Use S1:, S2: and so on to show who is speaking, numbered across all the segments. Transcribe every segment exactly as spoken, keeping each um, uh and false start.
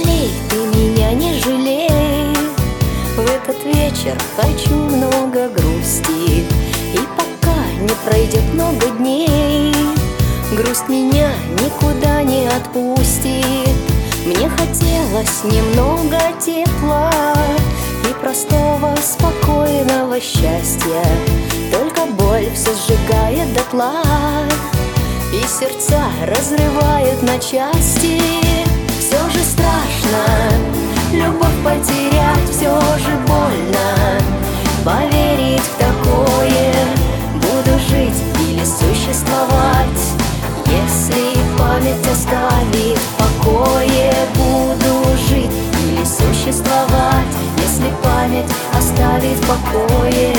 S1: пожалей, ты меня не жалей. В этот вечер хочу много грусти, и пока не пройдет много дней, грусть меня никуда не отпустит. Мне хотелось немного тепла и простого спокойного счастья, только боль все сжигает дотла, и сердца разрывают на части. Все же страшно любовь потерять, все же больно поверить в такое. Буду жить или существовать, если память оставит в покое. Буду жить или существовать, если память оставит в покое.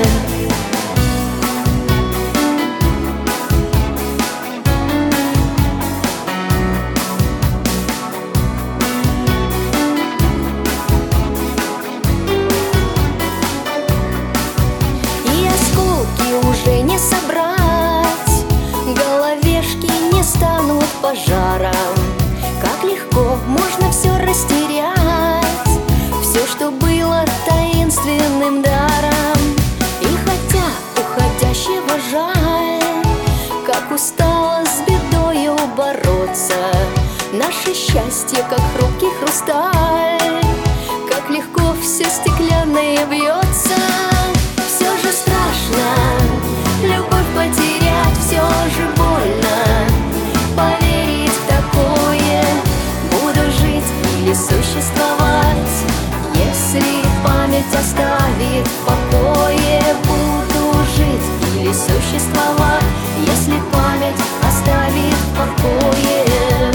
S1: Уже не собрать, головешки не станут пожаром. Как легко можно все растерять, все, что было таинственным даром. И хотя уходящего жаль, как устала с бедою бороться, наше счастье, как хрупкий хрусталь, как легко все стеклянное бьется. Все же страшно любовь потерять, все же больно поверить в такое. Буду жить или существовать, если память оставит в покое. Буду жить или существовать, если память оставит в покое.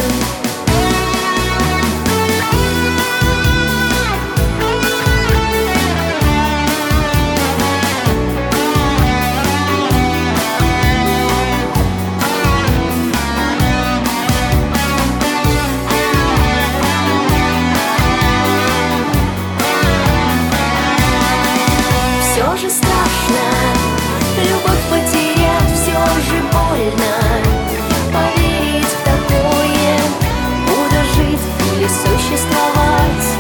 S1: Все же страшно любовь потерять, все же больно поверить в такое. Буду жить или существовать,